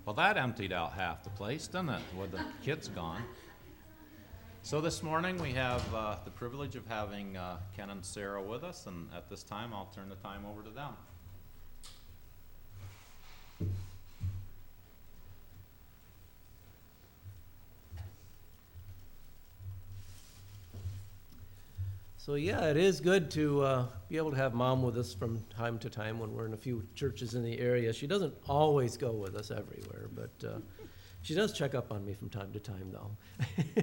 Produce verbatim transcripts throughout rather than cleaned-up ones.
Well, that emptied out half the place, didn't it, with the kids gone? So this morning we have uh, the privilege of having uh, Ken and Sarah with us, and at this time I'll turn the time over to them. So yeah, it is good to uh, be able to have Mom with us from time to time when we're in a few churches in the area. She doesn't always go with us everywhere, but uh, she does check up on me from time to time, though.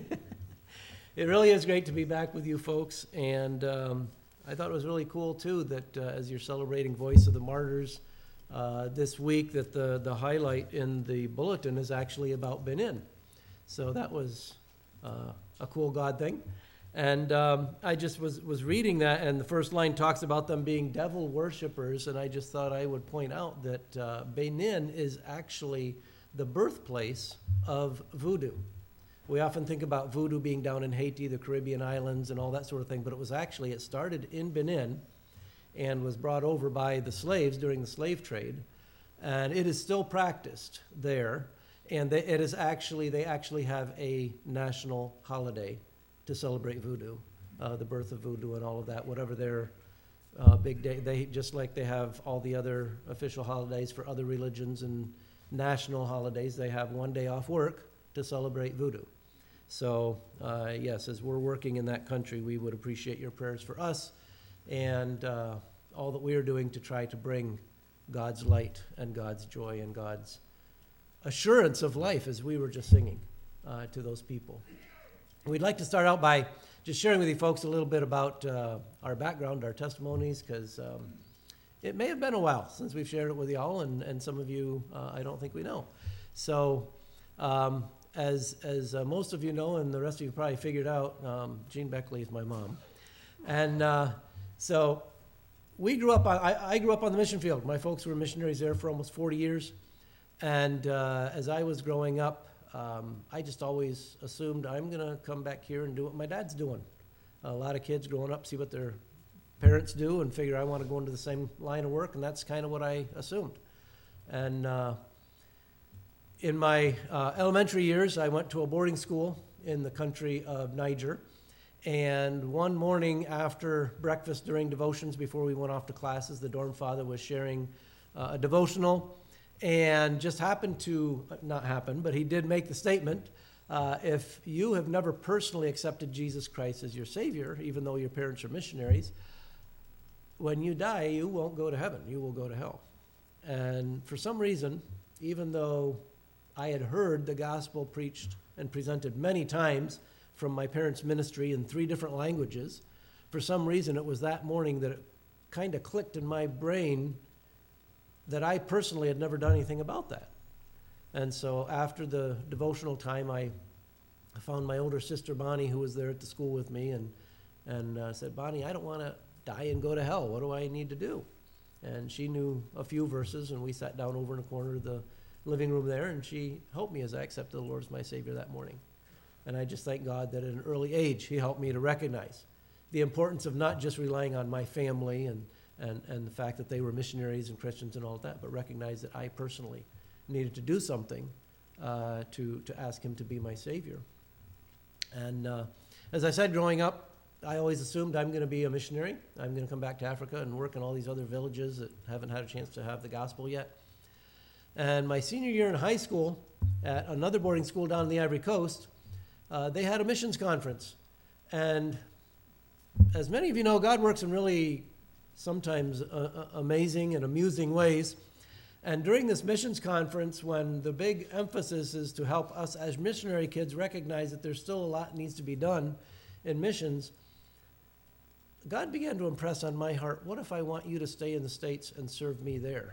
It really is great to be back with you folks, and um, I thought it was really cool, too, that uh, as you're celebrating Voice of the Martyrs uh, this week, that the, the highlight in the bulletin is actually about Benin. So that was uh, a cool God thing. And um, I just was, was reading that, and the first line talks about them being devil worshippers, and I just thought I would point out that uh, Benin is actually the birthplace of voodoo. We often think about voodoo being down in Haiti, the Caribbean islands, and all that sort of thing, but it was actually, it started in Benin and was brought over by the slaves during the slave trade, and it is still practiced there, and they, it is actually, they actually have a national holiday to celebrate voodoo, uh, the birth of voodoo and all of that, whatever their uh, big day. They just like they have all the other official holidays for other religions and national holidays, they have one day off work to celebrate voodoo. So uh, yes, as we're working in that country, we would appreciate your prayers for us and uh, all that we are doing to try to bring God's light and God's joy and God's assurance of life, as we were just singing, uh, to those people. We'd like to start out by just sharing with you folks a little bit about uh, our background, our testimonies, because um, it may have been a while since we've shared it with y'all, and, and some of you uh, I don't think we know. So um, as as uh, most of you know, and the rest of you probably figured out, um, Jean Beckley is my mom. And uh, so we grew up on, I, I grew up on the mission field. My folks were missionaries there for almost forty years. And uh, as I was growing up, Um, I just always assumed I'm going to come back here and do what my dad's doing. A lot of kids growing up see what their parents do and figure I want to go into the same line of work, and that's kind of what I assumed. And uh, in my uh, elementary years, I went to a boarding school in the country of Niger. And one morning after breakfast during devotions, before we went off to classes, the dorm father was sharing uh, a devotional. And just happened to, not happen, but he did make the statement, uh, if you have never personally accepted Jesus Christ as your Savior, even though your parents are missionaries, when you die, you won't go to heaven, you will go to hell. And for some reason, even though I had heard the gospel preached and presented many times from my parents' ministry in three different languages, for some reason it was that morning that it kind of clicked in my brain that I personally had never done anything about that. And so after the devotional time, I found my older sister, Bonnie, who was there at the school with me, and, and uh, said, Bonnie, I don't want to die and go to hell. What do I need to do? And she knew a few verses, and we sat down over in a corner of the living room there, and she helped me as I accepted the Lord as my Savior that morning. And I just thank God that at an early age, he helped me to recognize the importance of not just relying on my family and And, and the fact that they were missionaries and Christians and all that, but recognize that I personally needed to do something uh, to, to ask him to be my Savior. And uh, as I said, growing up, I always assumed I'm going to be a missionary. I'm going to come back to Africa and work in all these other villages that haven't had a chance to have the gospel yet. And my senior year in high school, at another boarding school down on the Ivory Coast, uh, they had a missions conference. And as many of you know, God works in really sometimes uh, amazing and amusing ways. And during this missions conference, when the big emphasis is to help us as missionary kids recognize that there's still a lot that needs to be done in missions, God began to impress on my heart, what if I want you to stay in the States and serve me there?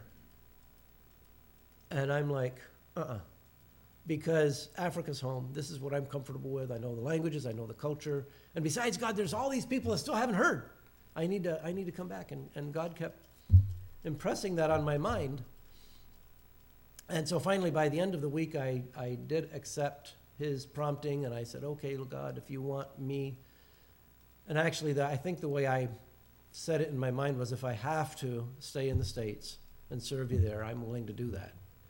And I'm like, uh-uh. Because Africa's home. This is what I'm comfortable with. I know the languages, I know the culture. And besides, God, there's all these people that still haven't heard. I need to I need to come back, and, and God kept impressing that on my mind. And so finally, by the end of the week, I, I did accept his prompting, and I said, okay, God, if you want me. And actually, the, I think the way I said it in my mind was, if I have to stay in the States and serve you there, I'm willing to do that.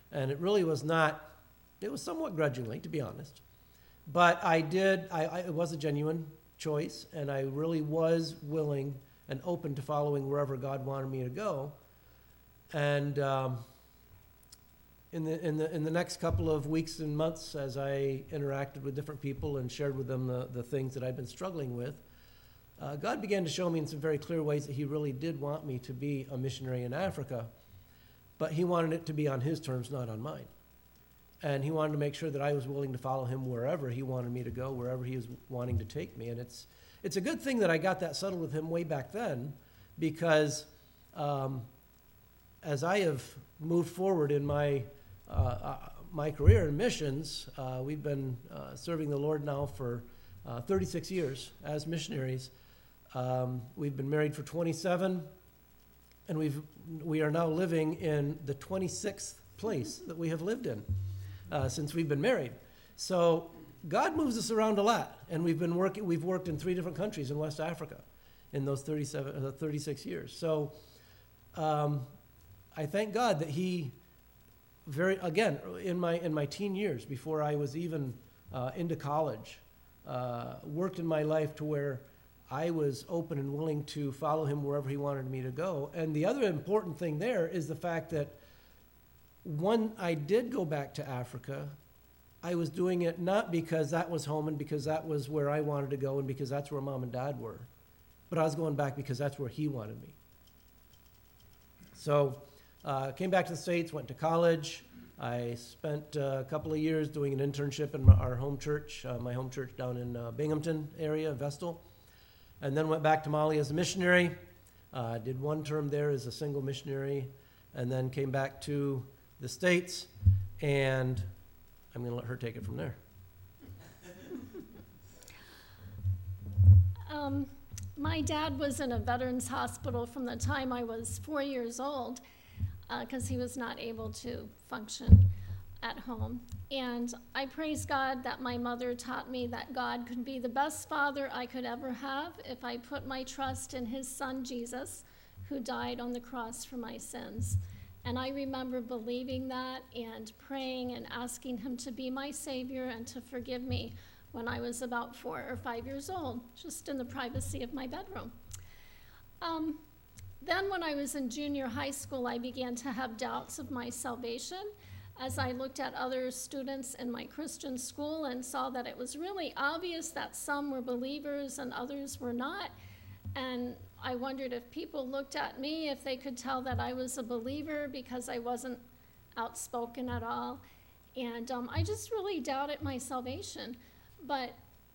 And it really was not, it was somewhat grudgingly, to be honest. But I did, I, I, it was a genuine choice, and I really was willing and open to following wherever God wanted me to go. And um, in the in the in the next couple of weeks and months, as I interacted with different people and shared with them the, the things that I'd been struggling with, uh, God began to show me in some very clear ways that He really did want me to be a missionary in Africa, but He wanted it to be on His terms, not on mine. And He wanted to make sure that I was willing to follow Him wherever He wanted me to go, wherever He was wanting to take me. And it's it's a good thing that I got that settled with Him way back then, because um, as I have moved forward in my uh, uh, my career in missions, uh, we've been uh, serving the Lord now for uh, thirty-six years as missionaries. Um, we've been married for twenty-seven, and we've we are now living in the twenty-sixth place that we have lived in uh, since we've been married. So God moves us around a lot, and we've been working. We've worked in three different countries in West Africa in those thirty-seven, uh, thirty-six years. So um, I thank God that He very again in my in my teen years, before I was even uh, into college, uh, worked in my life to where I was open and willing to follow Him wherever He wanted me to go. And the other important thing there is the fact that when I did go back to Africa, I was doing it not because that was home and because that was where I wanted to go and because that's where Mom and Dad were, but I was going back because that's where He wanted me. So uh, came back to the States, went to college. I spent uh, a couple of years doing an internship in my, our home church, uh, my home church down in uh, Binghamton area, Vestal, and then went back to Mali as a missionary. Uh, did one term there as a single missionary, and then came back to the States, and I'm going to let her take it from there. Um, my dad was in a veterans hospital from the time I was four years old because uh, he was not able to function at home. And I praise God that my mother taught me that God could be the best father I could ever have if I put my trust in His Son, Jesus, who died on the cross for my sins. And I remember believing that and praying and asking Him to be my Savior and to forgive me when I was about four or five years old, just in the privacy of my bedroom. Um, then when I was in junior high school, I began to have doubts of my salvation as I looked at other students in my Christian school and saw that it was really obvious that some were believers and others were not. And I wondered if people looked at me, if they could tell that I was a believer because I wasn't outspoken at all. And um, I just really doubted my salvation. But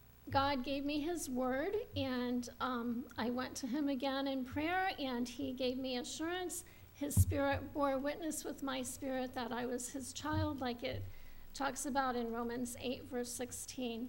God gave me His word, and um, I went to Him again in prayer, and He gave me assurance. His Spirit bore witness with my spirit that I was His child, like it talks about in Romans eight, verse sixteen.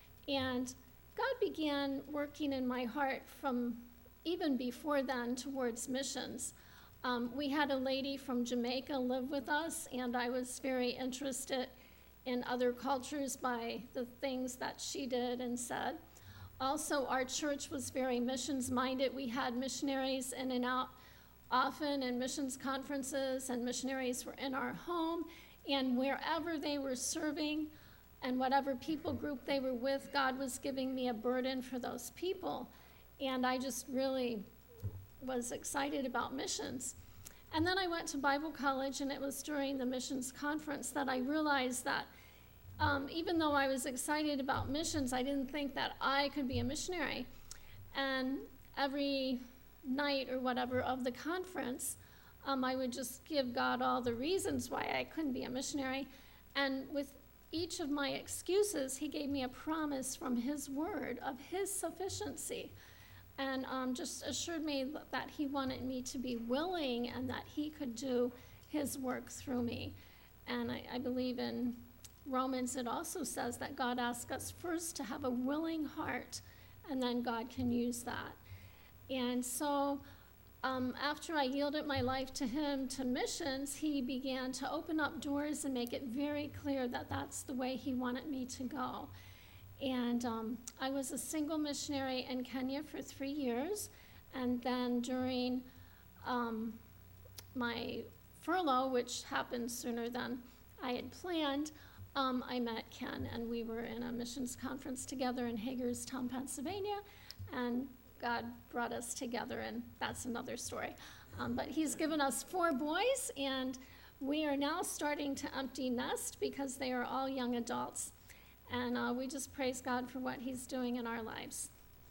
And God began working in my heart from even before then towards missions. Um, we had a lady from Jamaica live with us, and I was very interested in other cultures by the things that she did and said. Also, our church was very missions-minded. We had missionaries in and out often in missions conferences, and missionaries were in our home, and wherever they were serving and whatever people group they were with, God was giving me a burden for those people. And I just really was excited about missions. And then I went to Bible college, and it was during the missions conference that I realized that um, even though I was excited about missions, I didn't think that I could be a missionary. And every night or whatever of the conference, um, I would just give God all the reasons why I couldn't be a missionary. And with each of my excuses, He gave me a promise from His word of His sufficiency, and um, just assured me that He wanted me to be willing and that He could do His work through me. And I, I believe in Romans, it also says that God asks us first to have a willing heart, and then God can use that. And so um, after I yielded my life to Him, to missions, He began to open up doors and make it very clear that that's the way He wanted me to go. And um, I was a single missionary in Kenya for three years. And then during um, my furlough, which happened sooner than I had planned, um, I met Ken, and we were in a missions conference together in Hagerstown, Pennsylvania, and God brought us together, and that's another story. Um, but he's given us four boys, and we are now starting to empty nest because they are all young adults. And uh, we just praise God for what he's doing in our lives.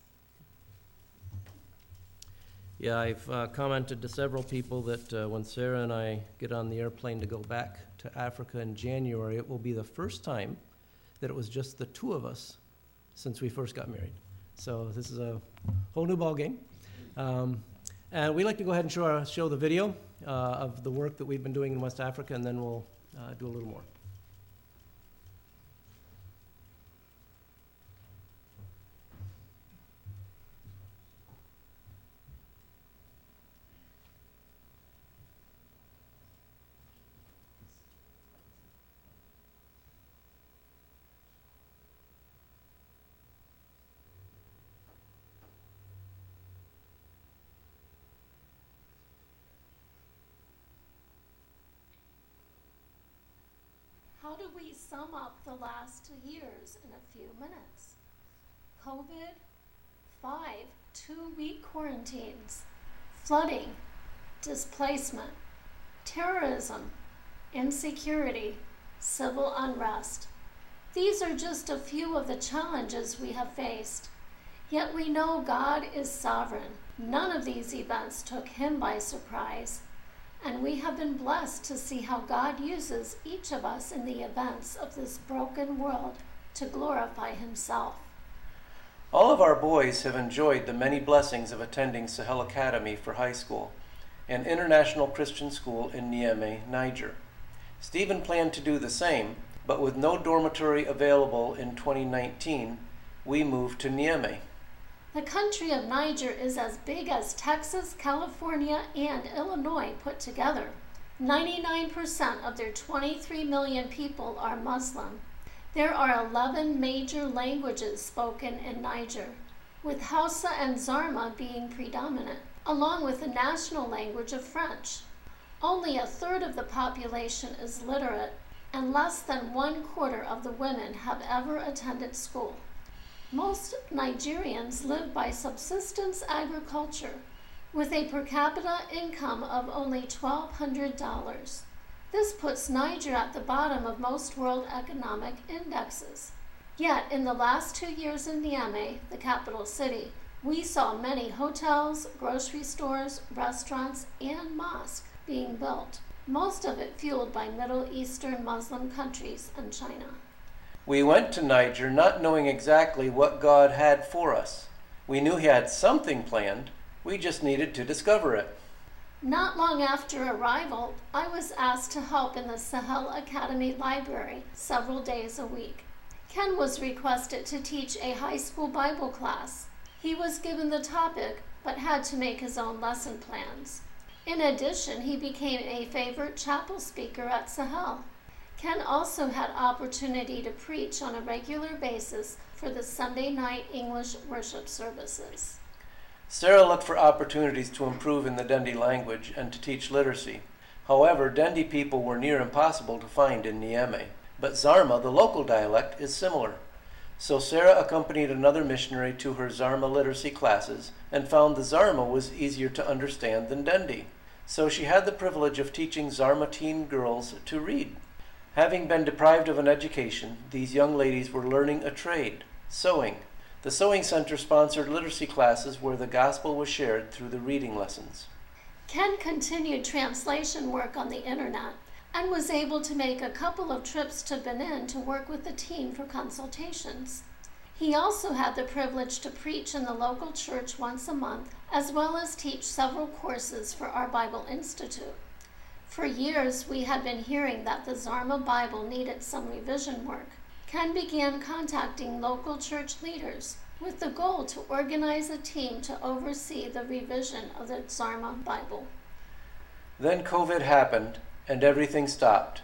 Yeah, I've uh, commented to several people that uh, when Sarah and I get on the airplane to go back to Africa in January, it will be the first time that it was just the two of us since we first got married. So this is a whole new ballgame. Um, and we like to go ahead and show, our, show the video uh, of the work that we've been doing in West Africa, and then we'll uh, do a little more. How do we sum up the last two years in a few minutes? COVID, five two-week quarantines, flooding, displacement, terrorism, insecurity, civil unrest. These are just a few of the challenges we have faced. Yet we know God is sovereign. None of these events took him by surprise. And we have been blessed to see how God uses each of us in the events of this broken world to glorify himself. All of our boys have enjoyed the many blessings of attending Sahel Academy for high school, an international Christian school in Niamey, Niger. Stephen planned to do the same, but with no dormitory available in twenty nineteen, we moved to Niamey. The country of Niger is as big as Texas, California, and Illinois put together. ninety-nine percent of their twenty-three million people are Muslim. There are eleven major languages spoken in Niger, with Hausa and Zarma being predominant, along with the national language of French. Only a third of the population is literate, and less than one quarter of the women have ever attended school. Most Nigerians live by subsistence agriculture, with a per capita income of only twelve hundred dollars. This puts Niger at the bottom of most world economic indexes. Yet, in the last two years in Niamey, the capital city, we saw many hotels, grocery stores, restaurants, and mosques being built, most of it fueled by Middle Eastern Muslim countries and China. We went to Niger not knowing exactly what God had for us. We knew he had something planned. We just needed to discover it. Not long after arrival, I was asked to help in the Sahel Academy library several days a week. Ken was requested to teach a high school Bible class. He was given the topic, but had to make his own lesson plans. In addition, he became a favorite chapel speaker at Sahel. Ken also had opportunity to preach on a regular basis for the Sunday night English worship services. Sarah looked for opportunities to improve in the Dendi language and to teach literacy. However, Dendi people were near impossible to find in Niamey, but Zarma, the local dialect, is similar. So Sarah accompanied another missionary to her Zarma literacy classes and found the Zarma was easier to understand than Dendi. So she had the privilege of teaching Zarma teen girls to read. Having been deprived of an education, these young ladies were learning a trade, sewing. The Sewing Center sponsored literacy classes where the gospel was shared through the reading lessons. Ken continued translation work on the internet and was able to make a couple of trips to Benin to work with the team for consultations. He also had the privilege to preach in the local church once a month, as well as teach several courses for our Bible Institute. For years, we had been hearing that the Zarma Bible needed some revision work. Ken began contacting local church leaders with the goal to organize a team to oversee the revision of the Zarma Bible. Then COVID happened, and everything stopped.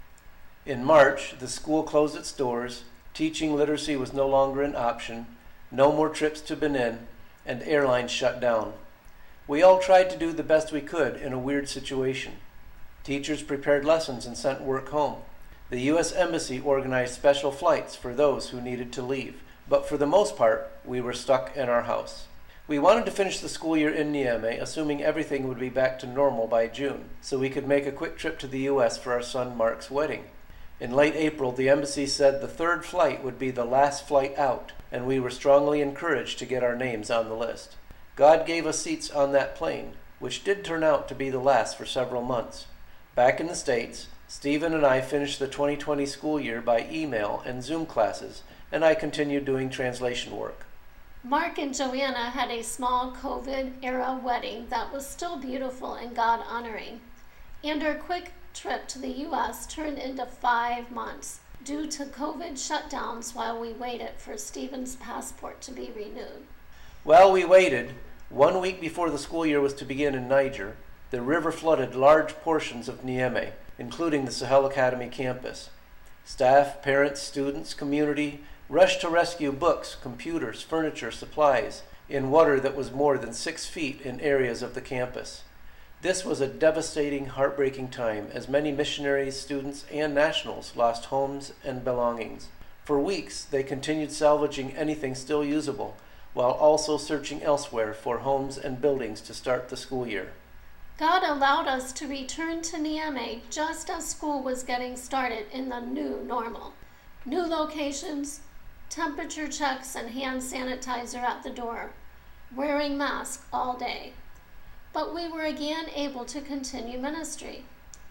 In March, the school closed its doors, teaching literacy was no longer an option, no more trips to Benin, and airlines shut down. We all tried to do the best we could in a weird situation. Teachers prepared lessons and sent work home. The U S Embassy organized special flights for those who needed to leave, but for the most part, we were stuck in our house. We wanted to finish the school year in Niamey, assuming everything would be back to normal by June, so we could make a quick trip to the U S for our son Mark's wedding. In late April, the embassy said the third flight would be the last flight out, and we were strongly encouraged to get our names on the list. God gave us seats on that plane, which did turn out to be the last for several months. Back in the States, Stephen and I finished the twenty twenty school year by email and Zoom classes, and I continued doing translation work. Mark and Joanna had a small COVID-era wedding that was still beautiful and God-honoring, and our quick trip to the U S turned into five months due to COVID shutdowns while we waited for Stephen's passport to be renewed. While we waited, one week before the school year was to begin in Niger, the river flooded large portions of Niamey, including the Sahel Academy campus. Staff, parents, students, community rushed to rescue books, computers, furniture, supplies in water that was more than six feet in areas of the campus. This was a devastating, heartbreaking time as many missionaries, students, and nationals lost homes and belongings. For weeks, they continued salvaging anything still usable, while also searching elsewhere for homes and buildings to start the school year. God allowed us to return to Niamey just as school was getting started in the new normal. New locations, temperature checks, and hand sanitizer at the door, wearing masks all day. But we were again able to continue ministry.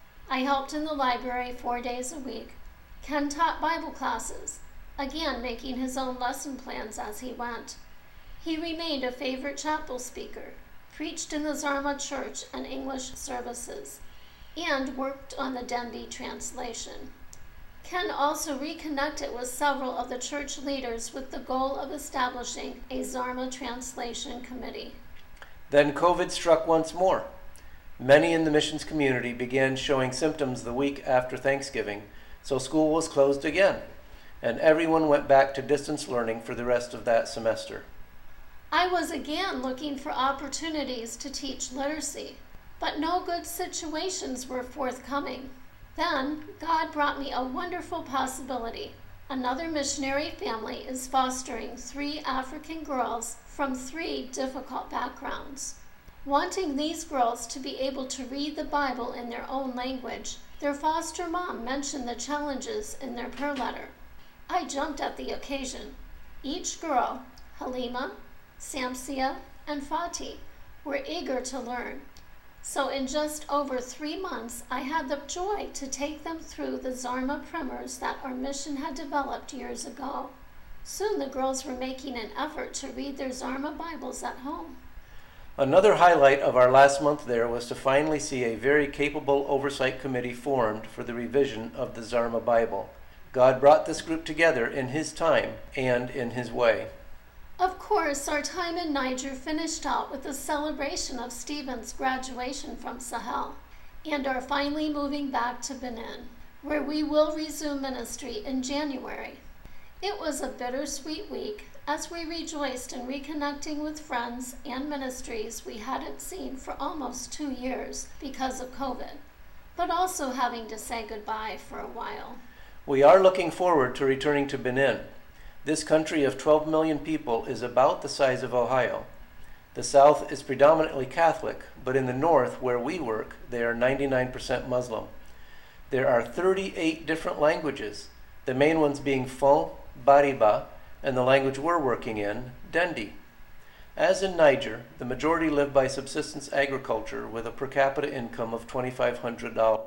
I helped in the library four days a week. Ken taught Bible classes, again making his own lesson plans as he went. He remained a favorite chapel speaker, preached in the Zarma Church and English services, and worked on the Denby translation. Ken also reconnected with several of the church leaders with the goal of establishing a Zarma translation committee. Then COVID struck once more. Many in the missions community began showing symptoms the week after Thanksgiving, so school was closed again, and everyone went back to distance learning for the rest of that semester. I was again looking for opportunities to teach literacy, but no good situations were forthcoming. Then God brought me a wonderful possibility. Another missionary family is fostering three African girls from three difficult backgrounds. Wanting these girls to be able to read the Bible in their own language, their foster mom mentioned the challenges in their prayer letter. I jumped at the occasion. Each girl, Halima, Samsia, and Fatih, were eager to learn. So in just over three months, I had the joy to take them through the Zarma primers that our mission had developed years ago. Soon the girls were making an effort to read their Zarma Bibles at home. Another highlight of our last month there was to finally see a very capable oversight committee formed for the revision of the Zarma Bible. God brought this group together in His time and in His way. Of course, our time in Niger finished out with the celebration of Stephen's graduation from Sahel, and are finally moving back to Benin, where we will resume ministry in January. It was a bittersweet week as we rejoiced in reconnecting with friends and ministries we hadn't seen for almost two years because of COVID, but also having to say goodbye for a while. We are looking forward to returning to Benin. This country of twelve million people is about the size of Ohio. The South is predominantly Catholic, but in the North, where we work, they are ninety-nine percent Muslim. There are thirty-eight different languages, the main ones being Fon, Bariba, and the language we're working in, Dendi. As in Niger, the majority live by subsistence agriculture with a per capita income of twenty-five hundred dollars.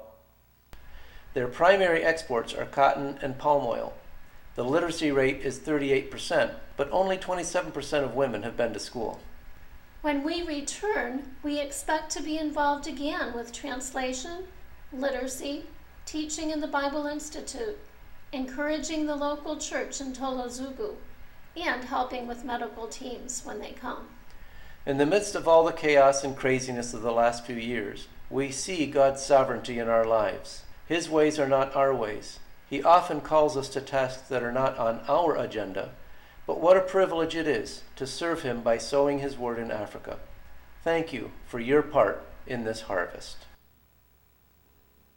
Their primary exports are cotton and palm oil. The literacy rate is thirty-eight percent, but only twenty-seven percent of women have been to school. When we return, we expect to be involved again with translation, literacy, teaching in the Bible Institute, encouraging the local church in Tolozugu, and helping with medical teams when they come. In the midst of all the chaos and craziness of the last few years, we see God's sovereignty in our lives. His ways are not our ways. He often calls us to tasks that are not on our agenda, but what a privilege it is to serve Him by sowing His word in Africa. Thank you for your part in this harvest.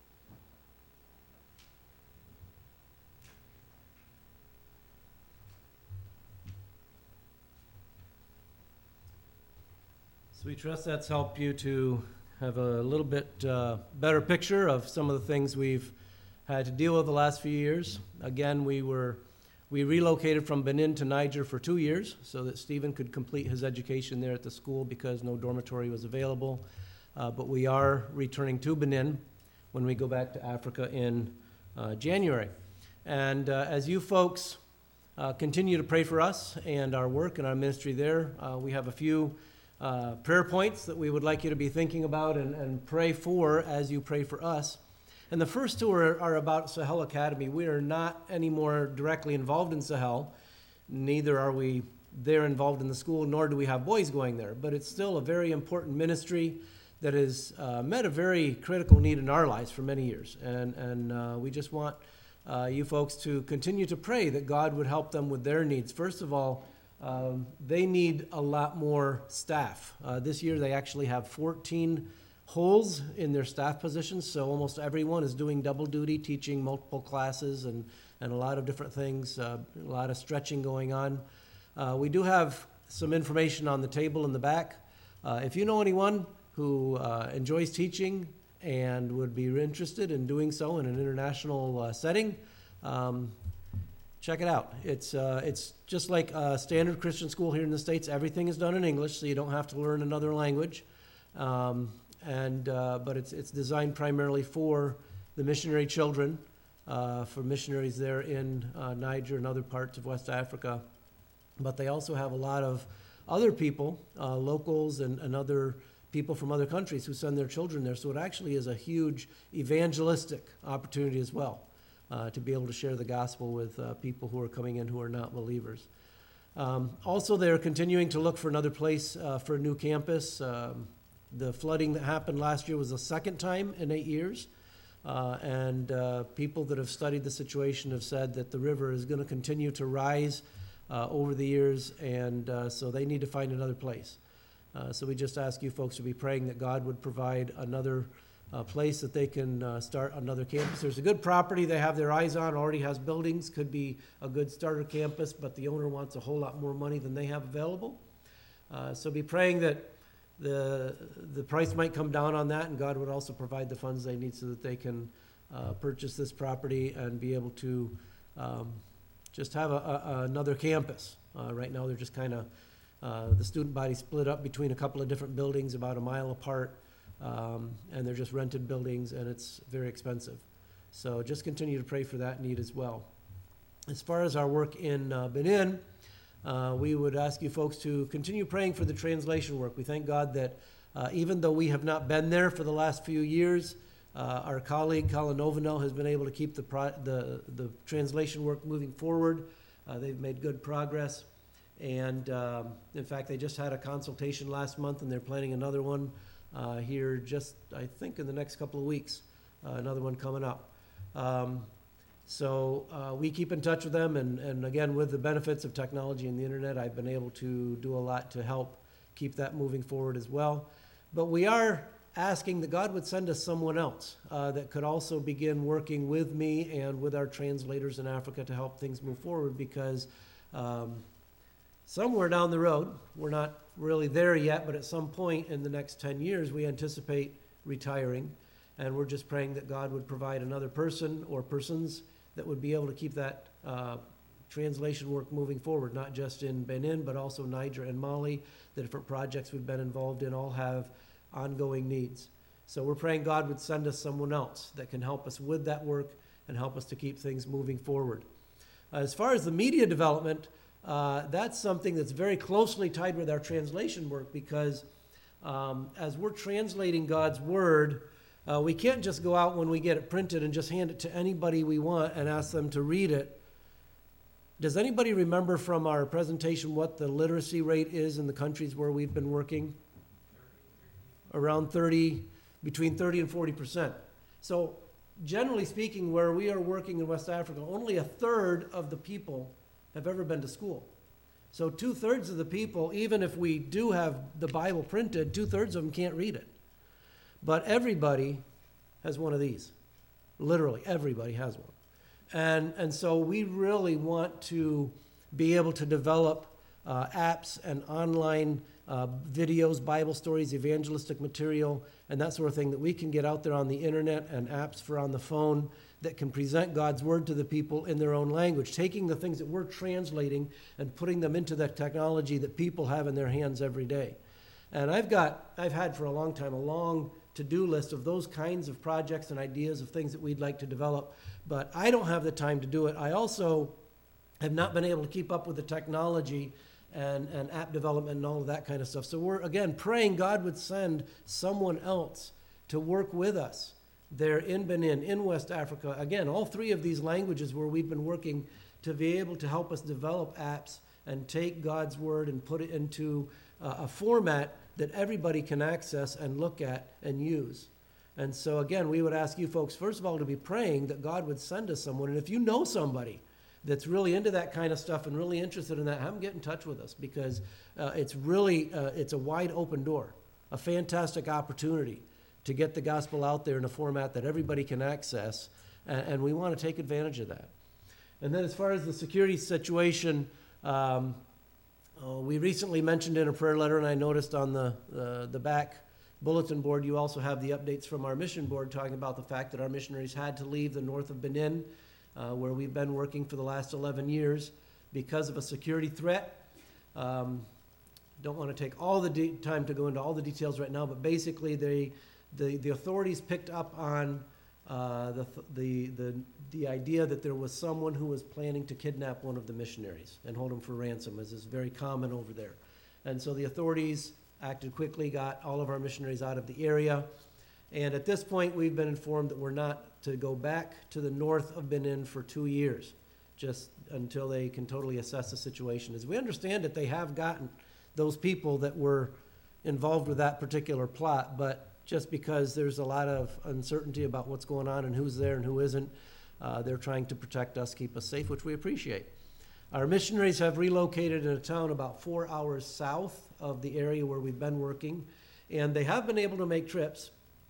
So we trust that's helped you to have a little bit uh, better picture of some of the things we've had to deal with the last few years. Again, we were we relocated from Benin to Niger for two years so that Stephen could complete his education there at the school because no dormitory was available. Uh, but we are returning to Benin when we go back to Africa in uh, January. And uh, as you folks uh, continue to pray for us and our work and our ministry there, uh, we have a few uh, prayer points that we would like you to be thinking about and, and pray for as you pray for us. And the first two are, are about Sahel Academy. We are not anymore directly involved in Sahel. Neither are we there involved in the school, nor do we have boys going there. But it's still a very important ministry that has uh, met a very critical need in our lives for many years. And, and uh, we just want uh, you folks to continue to pray that God would help them with their needs. First of all, um, they need a lot more staff. Uh, this year they actually have fourteen holes in their staff positions, so almost everyone is doing double duty, teaching multiple classes and, and a lot of different things, uh, a lot of stretching going on. Uh, we do have some information on the table in the back. Uh, if you know anyone who uh, enjoys teaching and would be interested in doing so in an international uh, setting, um, check it out. It's, uh, it's just like a standard Christian school here in the States. Everything is done in English, so you don't have to learn another language. Um, And, uh, but it's, it's designed primarily for the missionary children, uh, for missionaries there in uh, Niger and other parts of West Africa. But they also have a lot of other people, uh, locals and, and other people from other countries who send their children there. So it actually is a huge evangelistic opportunity as well, uh, to be able to share the gospel with uh, people who are coming in who are not believers. Um, also, they're continuing to look for another place uh, for a new campus. Um, The flooding that happened last year was the second time in eight years. Uh, and uh, people that have studied the situation have said that the river is going to continue to rise uh, over the years, and uh, so they need to find another place. Uh, so we just ask you folks to be praying that God would provide another uh, place that they can uh, start another campus. There's a good property they have their eyes on, already has buildings, could be a good starter campus, but the owner wants a whole lot more money than they have available. Uh, so be praying that the the price might come down on that, and God would also provide the funds they need so that they can uh, purchase this property and be able to um, just have a, a, another campus. Uh, right now, they're just kind of, uh, the student body split up between a couple of different buildings about a mile apart, um, and they're just rented buildings, and it's very expensive. So just continue to pray for that need as well. As far as our work in uh, Benin, Uh, we would ask you folks to continue praying for the translation work. We thank God that uh, even though we have not been there for the last few years, uh, our colleague Colin Novenel has been able to keep the, pro- the, the translation work moving forward. Uh, they've made good progress. And um, in fact, they just had a consultation last month, and they're planning another one uh, here just, I think, in the next couple of weeks, uh, another one coming up. Um, So uh, we keep in touch with them, and, and again, with the benefits of technology and the internet, I've been able to do a lot to help keep that moving forward as well. But we are asking that God would send us someone else uh, that could also begin working with me and with our translators in Africa to help things move forward, because um, somewhere down the road, we're not really there yet, but at some point in the next ten years, we anticipate retiring, and we're just praying that God would provide another person or persons that would be able to keep that uh, translation work moving forward, not just in Benin, but also Niger and Mali. The different projects we've been involved in all have ongoing needs. So we're praying God would send us someone else that can help us with that work and help us to keep things moving forward. As far as the media development, uh, that's something that's very closely tied with our translation work, because um, as we're translating God's Word, Uh, we can't just go out when we get it printed and just hand it to anybody we want and ask them to read it. Does anybody remember from our presentation what the literacy rate is in the countries where we've been working? Around thirty, between thirty and forty percent. So generally speaking, where we are working in West Africa, only a third of the people have ever been to school. So two-thirds of the people, even if we do have the Bible printed, two-thirds of them can't read it. But everybody has one of these. Literally, everybody has one. And and so we really want to be able to develop uh, apps and online uh, videos, Bible stories, evangelistic material, and that sort of thing that we can get out there on the internet, and apps for on the phone that can present God's word to the people in their own language, taking the things that we're translating and putting them into the technology that people have in their hands every day. And I've got, I've had for a long time a long to-do list of those kinds of projects and ideas of things that we'd like to develop, but I don't have the time to do it. I also have not been able to keep up with the technology and, and app development and all of that kind of stuff. So we're, again, praying God would send someone else to work with us there in Benin, in West Africa. Again, all three of these languages where we've been working to be able to help us develop apps and take God's word and put it into uh, a format that everybody can access and look at and use. And so again, we would ask you folks, first of all, to be praying that God would send us someone. And if you know somebody that's really into that kind of stuff and really interested in that, have them get in touch with us, because uh, it's really, uh, it's a wide open door, a fantastic opportunity to get the gospel out there in a format that everybody can access, and, and we want to take advantage of that. And then as far as the security situation, um, uh, we recently mentioned in a prayer letter, and I noticed on the, uh, the back bulletin board, you also have the updates from our mission board talking about the fact that our missionaries had to leave the north of Benin, uh, where we've been working for the last eleven years, because of a security threat. Um, don't want to take all the de- time to go into all the details right now, but basically they The, the authorities picked up on uh, the, the, the, the idea that there was someone who was planning to kidnap one of the missionaries and hold him for ransom, as is very common over there. And so the authorities acted quickly, got all of our missionaries out of the area. And at this point, we've been informed that we're not to go back to the north of Benin for two years, just until they can totally assess the situation. As we understand it, they have gotten those people that were involved with that particular plot, but just because there's a lot of uncertainty about what's going on and who's there and who isn't, uh, they're trying to protect us, keep us safe, which we appreciate. Our missionaries have relocated in a town about four hours south of the area where we've been working, and they have been able to make trips,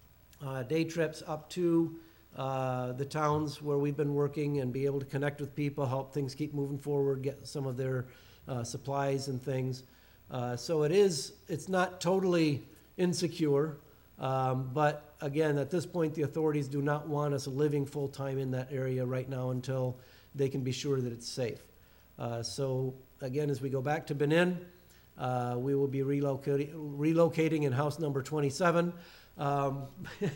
uh, day trips up to uh, the towns where we've been working, and be able to connect with people, help things keep moving forward, get some of their uh, supplies and things. Uh, so it is, it's not totally insecure. Um, but again, at this point, the authorities do not want us living full-time in that area right now until they can be sure that it's safe. Uh, so again, as we go back to Benin, uh, we will be relocating, relocating in house number twenty-seven. Um,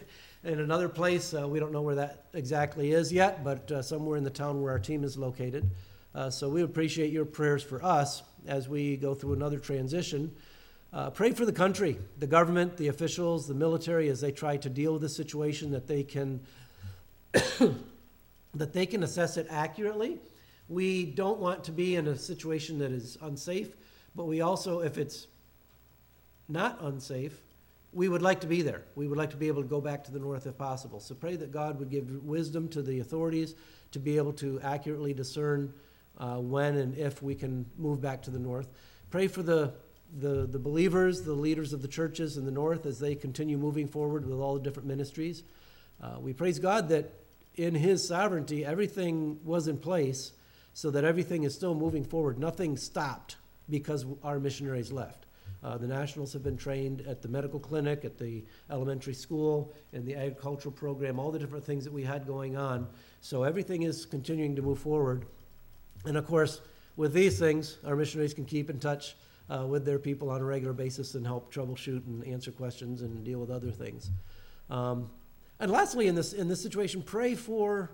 in another place, uh, we don't know where that exactly is yet, but uh, somewhere in the town where our team is located. Uh, so we appreciate your prayers for us as we go through another transition. Uh, pray for the country, the government, the officials, the military, as they try to deal with the situation, that they can that they can assess it accurately. We don't want to be in a situation that is unsafe, but we also, if it's not unsafe, we would like to be there. We would like to be able to go back to the north if possible. So pray that God would give wisdom to the authorities to be able to accurately discern uh, when and if we can move back to the north. Pray for the The, the believers, the leaders of the churches in the north, as they continue moving forward with all the different ministries. Uh, we praise God that in his sovereignty, everything was in place so that everything is still moving forward. Nothing stopped because our missionaries left. Uh, the Nationals have been trained at the medical clinic, at the elementary school, in the agricultural program, all the different things that we had going on. So everything is continuing to move forward. And of course, with these things, our missionaries can keep in touch Uh, with their people on a regular basis and help troubleshoot and answer questions and deal with other things. Um, and lastly, in this in this situation, pray for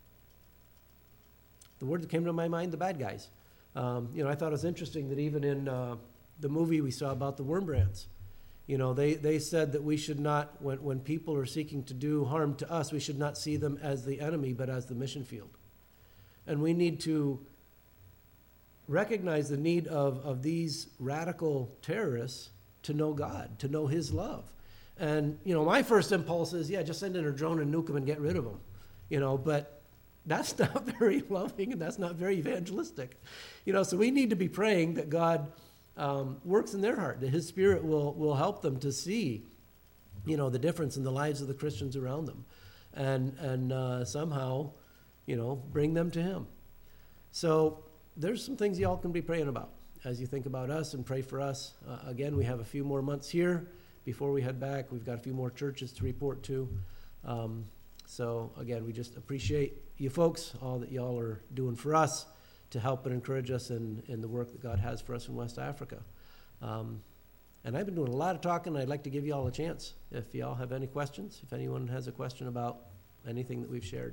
the word that came to my mind, the bad guys. Um, you know, I thought it was interesting that even in uh, the movie we saw about the Wormbrands, you know, they, they said that we should not, when, when people are seeking to do harm to us, we should not see them as the enemy, but as the mission field. And we need to recognize the need of, of these radical terrorists to know God, to know his love. And, you know, my first impulse is, yeah, just send in a drone and nuke them and get rid of them. You know, but that's not very loving, and that's not very evangelistic. You know, so we need to be praying that God um, works in their heart, that his Spirit will, will help them to see, you know, the difference in the lives of the Christians around them, and, and uh, somehow, you know, bring them to him. So there's some things y'all can be praying about. as you think about us and pray for us. Uh, again, we have a few more months here before we head back. We've got a few more churches to report to. Um, so again, we just appreciate you folks, all that y'all are doing for us to help and encourage us in, in the work that God has for us in West Africa. Um, and I've been doing a lot of talking. I'd like to give you all a chance. If y'all have any questions, if anyone has a question about anything that we've shared.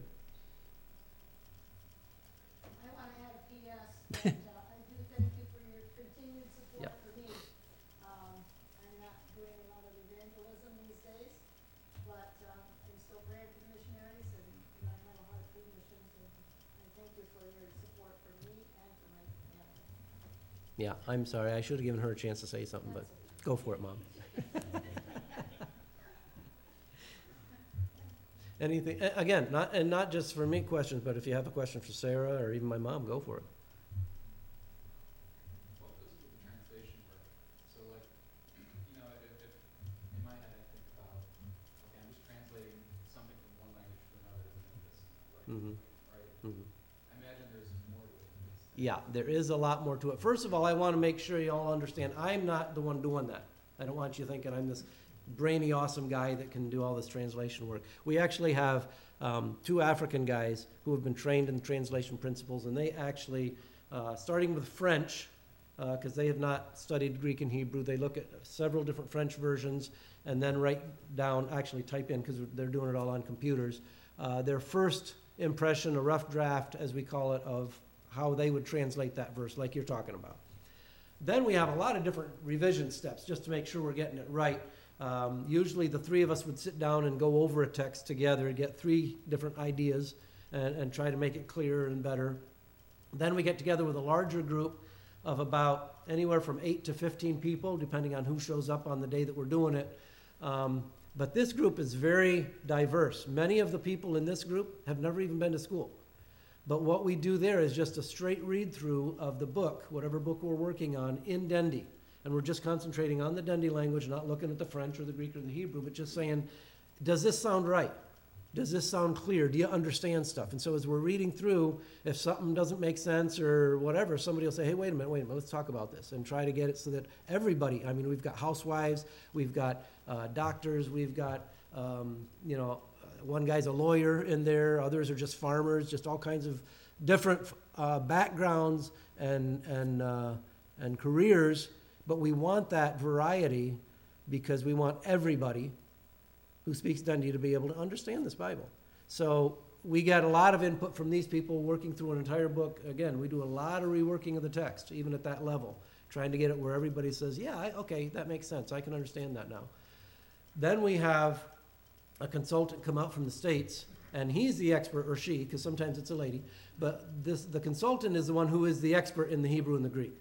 I want to add a P S that uh, I do thank you for your continued support Yep. for me. Um, I'm not doing a lot of evangelism these days, but um, I'm still praying for the missionaries, and you know, I have a heart for missions, and I thank you for your support for me and for my family. Yeah, I'm sorry. I should have given her a chance to say something, but go for it, Mom. Anything, a- again, not, and not just for me questions, but if you have a question for Sarah or even my mom, go for it. What goes into the translation work? So like, you know, if, if, in my head I think about, okay, I'm just translating something from one language to another, and then this, right, Mhm. right? Mhm. I imagine there's more to it than this. Yeah, there is a lot more to it. First of all, I want to make sure you all understand, I'm not the one doing that. I don't want you thinking I'm this brainy, awesome guy that can do all this translation work. We actually have um, two African guys who have been trained in translation principles, and they actually, uh, starting with French, because they have not studied Greek and Hebrew, they look at several different French versions and then write down, actually type in, because they're doing it all on computers, uh, their first impression, a rough draft, as we call it, of how they would translate that verse, like you're talking about. Then we have a lot of different revision steps just to make sure we're getting it right. Um, usually the three of us would sit down and go over a text together, get three different ideas and, and try to make it clearer and better. Then we get together with a larger group of about anywhere from eight to fifteen people, depending on who shows up on the day that we're doing it. Um, but this group is very diverse. Many of the people in this group have never even been to school. But what we do there is just a straight read through of the book, whatever book we're working on, in Dendi. And we're just concentrating on the Dendi language, not looking at the French or the Greek or the Hebrew, but just saying, does this sound right? Does this sound clear? Do you understand stuff? And so as we're reading through, if something doesn't make sense or whatever, somebody will say, hey, wait a minute, wait a minute, let's talk about this, and try to get it so that everybody, I mean, we've got housewives, we've got uh, doctors, we've got, um, you know, one guy's a lawyer in there, others are just farmers, just all kinds of different uh, backgrounds and, and, uh, and careers. But we want that variety because we want everybody who speaks Dendi to be able to understand this Bible. So we get a lot of input from these people working through an entire book. Again, we do a lot of reworking of the text, even at that level, trying to get it where everybody says, yeah, I, okay, that makes sense. I can understand that now. Then we have a consultant come out from the States, and he's the expert, or she, because sometimes it's a lady, but this, the consultant is the one who is the expert in the Hebrew and the Greek.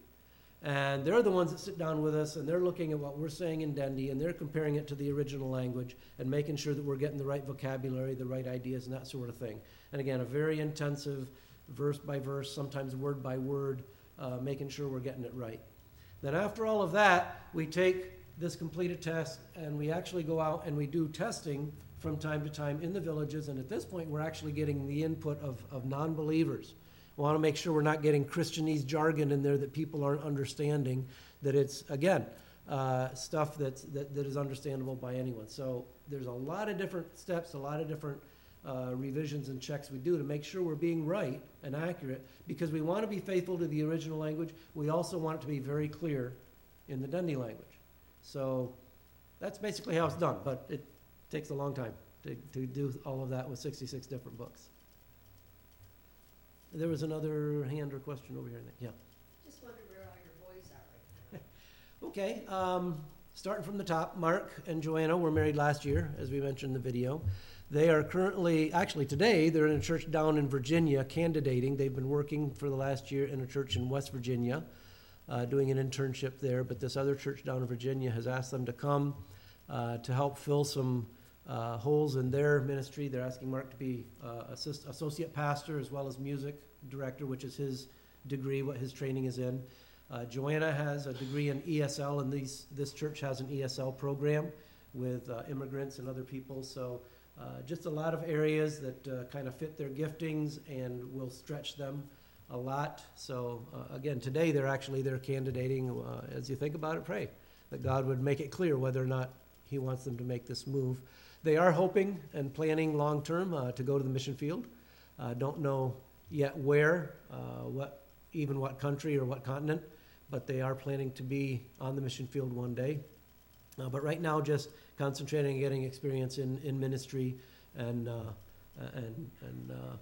And they're the ones that sit down with us, and they're looking at what we're saying in Dendi, and they're comparing it to the original language and making sure that we're getting the right vocabulary, the right ideas, and that sort of thing. And again, a very intensive verse by verse, sometimes word by word, uh, making sure we're getting it right. Then after all of that, we take this completed test, and we actually go out and we do testing from time to time in the villages, and at this point, we're actually getting the input of, of non-believers. We want to make sure we're not getting Christianese jargon in there that people aren't understanding, that it's, again, uh, stuff that's, that, that is understandable by anyone. So there's a lot of different steps, a lot of different uh, revisions and checks we do to make sure we're being right and accurate, because we want to be faithful to the original language. We also want it to be very clear in the Dendi language. So that's basically how it's done, but it takes a long time to, to do all of that with sixty-six different books. There was another hand or question over here. Yeah. Just wondered where all your boys are right now. Okay. Um, starting from the top, Mark and Joanna were married last year, as we mentioned in the video. They are currently, actually today, they're in a church down in Virginia candidating. They've been working for the last year in a church in West Virginia, uh, doing an internship there. But this other church down in Virginia has asked them to come uh, to help fill some Uh, holes in their ministry. They're asking Mark to be uh, assist, associate pastor as well as music director, which is his degree, what his training is in. Uh, Joanna has a degree in E S L, and these, this church has an E S L program with uh, immigrants and other people. So uh, just a lot of areas that uh, kind of fit their giftings and will stretch them a lot. So uh, again, today they're actually, they're candidating. Uh, as you think about it, pray that God would make it clear whether or not he wants them to make this move. They are hoping and planning long-term uh, to go to the mission field. Uh, don't know yet where, uh, what, even what country or what continent, but they are planning to be on the mission field one day. Uh, but right now, just concentrating on getting experience in, in ministry and, uh, and, and uh,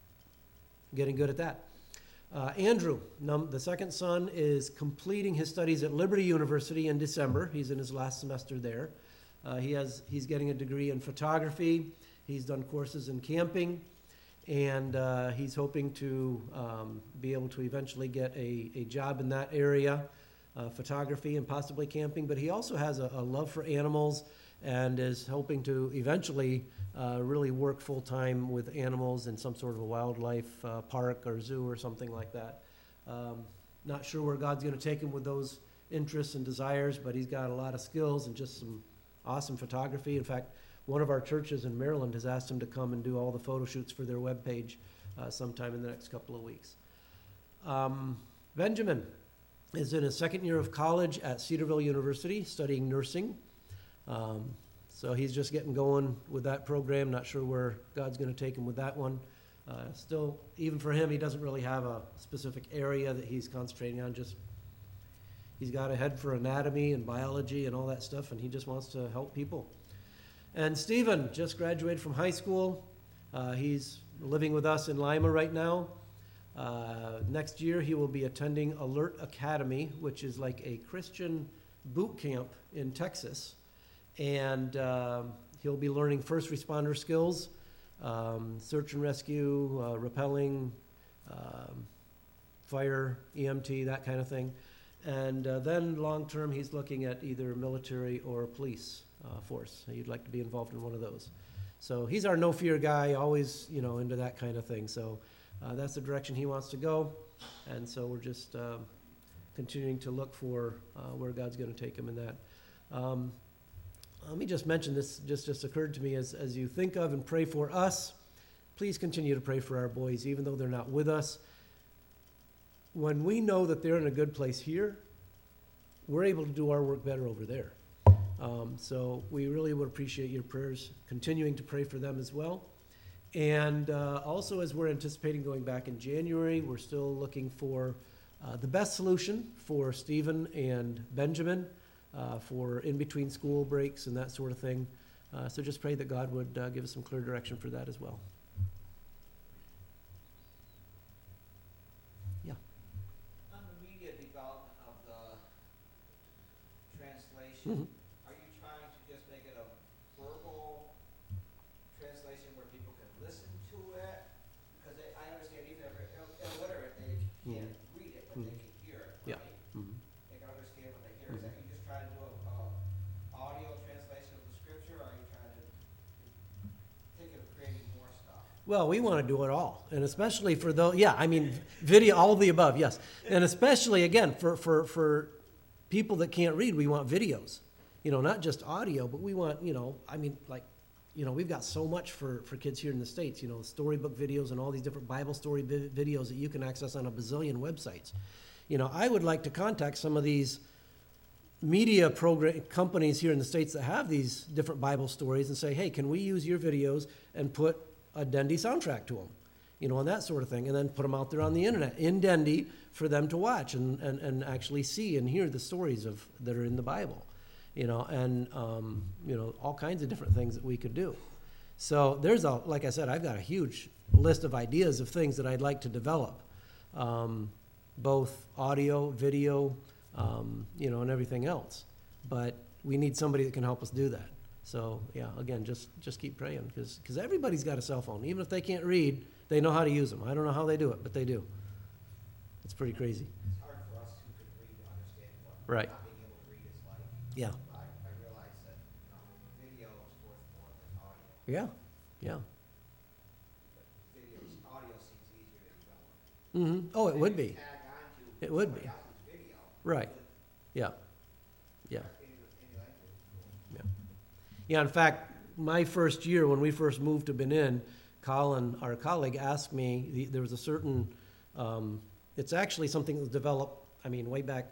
getting good at that. Uh, Andrew, num- the second son, is completing his studies at Liberty University in December. He's in his last semester there. Uh, he has, he's getting a degree in photography. He's done courses in camping, and uh, he's hoping to um, be able to eventually get a, a job in that area, uh, photography and possibly camping. But he also has a, a love for animals and is hoping to eventually uh, really work full-time with animals in some sort of a wildlife uh, park or zoo or something like that. Um, not sure where God's going to take him with those interests and desires, but he's got a lot of skills and just some awesome photography. In fact, one of our churches in Maryland has asked him to come and do all the photo shoots for their webpage uh, sometime in the next couple of weeks. Um, Benjamin is in his second year of college at Cedarville University studying nursing. Um, so he's just getting going with that program. Not sure where God's going to take him with that one. Uh, still, even for him, he doesn't really have a specific area that he's concentrating on. Just he's got a head for anatomy and biology and all that stuff, and he just wants to help people. And Stephen just graduated from high school. Uh, he's living with us in Lima right now. Uh, next year, he will be attending Alert Academy, which is like a Christian boot camp in Texas. And um, he'll be learning first responder skills, um, search and rescue, uh, rappelling, um, fire, E M T, that kind of thing. And uh, then long-term, he's looking at either military or police uh, force. He'd like to be involved in one of those. So he's our no-fear guy, always, you know, into that kind of thing. So uh, that's the direction he wants to go. And so we're just uh, continuing to look for uh, where God's going to take him in that. Um, Let me just mention this, just, just occurred to me as, as you think of and pray for us, please continue to pray for our boys, even though they're not with us. When we know that they're in a good place here, we're able to do our work better over there. Um, so we really would appreciate your prayers, continuing to pray for them as well. And uh, also, as we're anticipating going back in January, we're still looking for uh, the best solution for Stephen and Benjamin. Uh, for in-between school breaks and that sort of thing. Uh, so just pray that God would uh, give us some clear direction for that as well. Yeah. On the media development of the translation, Mhm. are you trying to just make it a verbal translation where people can listen to it? Because they, I understand even if they're ill- illiterate, they can't read it, but they can hear it, Yeah. right? Mhm. They can understand what they hear. Is that you just trying to do a, a audio translation of the scripture, or are you trying to think of creating more stuff? Well, we want to do it all, and especially for those, yeah, I mean, video, all of the above, yes. And especially, again, for, for, for people that can't read, we want videos. You know, not just audio, but we want, you know, I mean, like, you know, we've got so much for, for kids here in the States, you know, storybook videos and all these different Bible story vi- videos that you can access on a bazillion websites. You know, I would like to contact some of these media program companies here in the States that have these different Bible stories and say, hey, can we use your videos and put a Dendy soundtrack to them? You know, and that sort of thing, and then put them out there on the internet in Dendy for them to watch and, and, and actually see and hear the stories of that are in the Bible. You know, and, um, you know, all kinds of different things that we could do. So there's a, like I said, I've got a huge list of ideas of things that I'd like to develop, um, both audio, video, um, you know, and everything else. But we need somebody that can help us do that. So, yeah, again, just, just keep praying, because because everybody's got a cell phone. Even if they can't read, they know how to use them. I don't know how they do it, but they do. It's pretty crazy. It's hard for us who can read to understand what Right. not being able to read is like. Yeah, I, I realize that, you know, video is worth more than audio. yeah, yeah. But videos, audio seems easier to develop. Mm-hmm. Oh, it would be. Tag on to It would somebody be. else's video. Right. Yeah, yeah. Any, any language is cool. Yeah. Yeah, in fact, my first year, when we first moved to Benin, Colin, our colleague, asked me, the- there was a certain Um, it's actually something that was developed, I mean, way back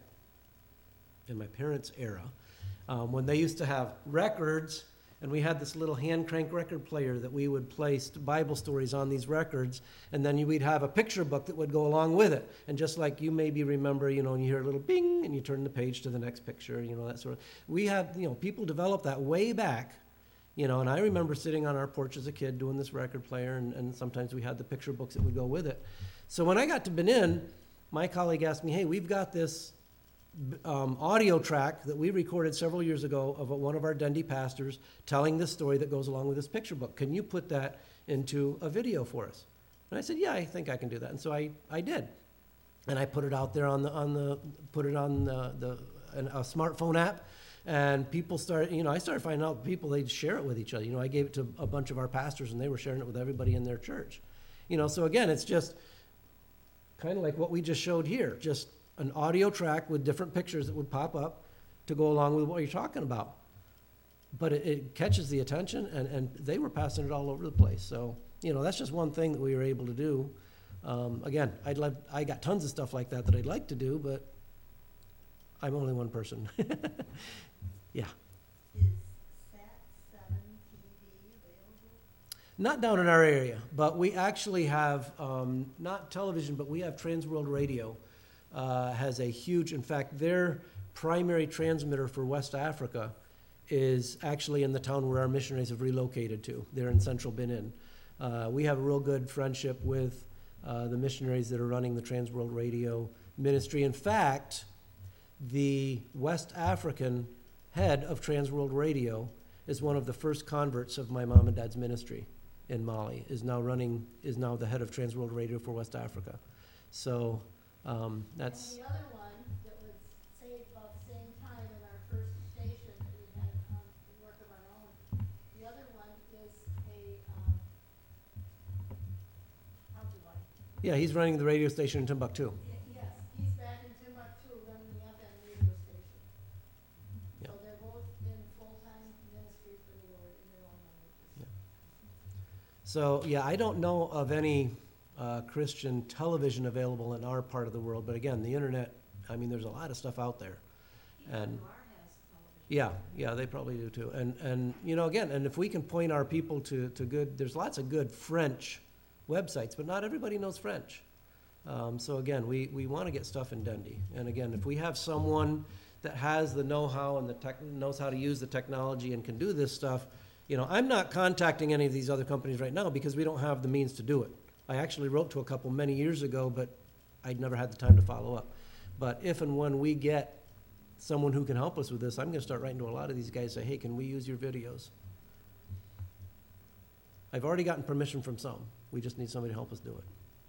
in my parents' era, um, when they used to have records, and we had this little hand crank record player that we would place Bible stories on these records, and then you- we'd have a picture book that would go along with it. And just like you maybe remember, you know, and you hear a little bing, and you turn the page to the next picture, you know, that sort of. We have, you know, people developed that way back, you know, and I remember sitting on our porch as a kid doing this record player, and, and sometimes we had the picture books that would go with it. So when I got to Benin, my colleague asked me, hey, we've got this um, audio track that we recorded several years ago of a, one of our Dundee pastors telling this story that goes along with this picture book. Can you put that into a video for us? And I said, yeah, I think I can do that. And so I, I did. And I put it out there on the, on the put it on the, the an, a smartphone app. And people started, you know, I started finding out people, they'd share it with each other. You know, I gave it to a bunch of our pastors, and they were sharing it with everybody in their church. You know, so again, it's just kind of like what we just showed here, just an audio track with different pictures that would pop up to go along with what you're talking about. But it, it catches the attention, and, and they were passing it all over the place. So, you know, that's just one thing that we were able to do. Um, again, I'd love, I got tons of stuff like that that I'd like to do, but I'm only one person. Yeah. Is Sat seven T V available? Not down in our area, but we actually have, um, not television, but we have Trans World Radio. Uh, has a huge, in fact, their primary transmitter for West Africa is actually in the town where our missionaries have relocated to. They're in central Benin. Uh, we have a real good friendship with uh, the missionaries that are running the Trans World Radio ministry. In fact, the West African head of Trans World Radio is one of the first converts of my mom and dad's ministry in Mali, is now running, is now the head of Trans World Radio for West Africa. So um, that's, And the other one that was saved about the same time in our first station that we had on the work of our own, the other one is a, um, Abdullah. yeah, he's running the radio station in Timbuktu. Yes, he's back in Timbuktu running the F M radio station. Yeah. So they're both in full-time ministry for the Lord in their own languages. So, yeah, I don't know of any uh, Christian television available in our part of the world, but again, the internet, I mean, there's a lot of stuff out there. And yeah, yeah, they probably do too. And, and you know, again, and if we can point our people to, to good, there's lots of good French websites, but not everybody knows French. Um, so again, we, we want to get stuff in Dundee. And again, if we have someone that has the know-how and the tech, knows how to use the technology and can do this stuff, you know, I'm not contacting any of these other companies right now because we don't have the means to do it. I actually wrote to a couple many years ago, but I'd never had the time to follow up. But if and when we get someone who can help us with this, I'm going to start writing to a lot of these guys, say, hey, can we use your videos? I've already gotten permission from some. We just need somebody to help us do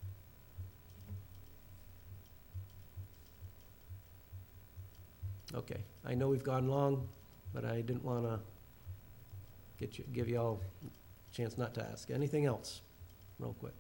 it. Okay, I know we've gone long, but I didn't want to get you, give you all a chance not to ask. Anything else, real quick?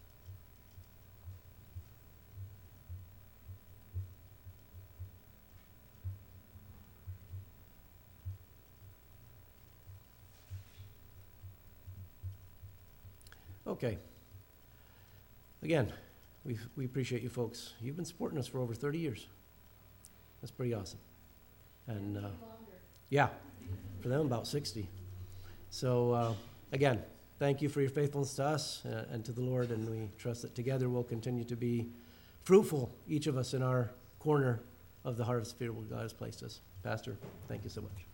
Okay. Again, we we appreciate you folks. You've been supporting us for over thirty years. That's pretty awesome. And uh, Longer. yeah, for them about sixty. So uh, again, thank you for your faithfulness to us uh, and to the Lord, and we trust that together we'll continue to be fruitful, each of us in our corner of the harvest field where God has placed us. Pastor, thank you so much.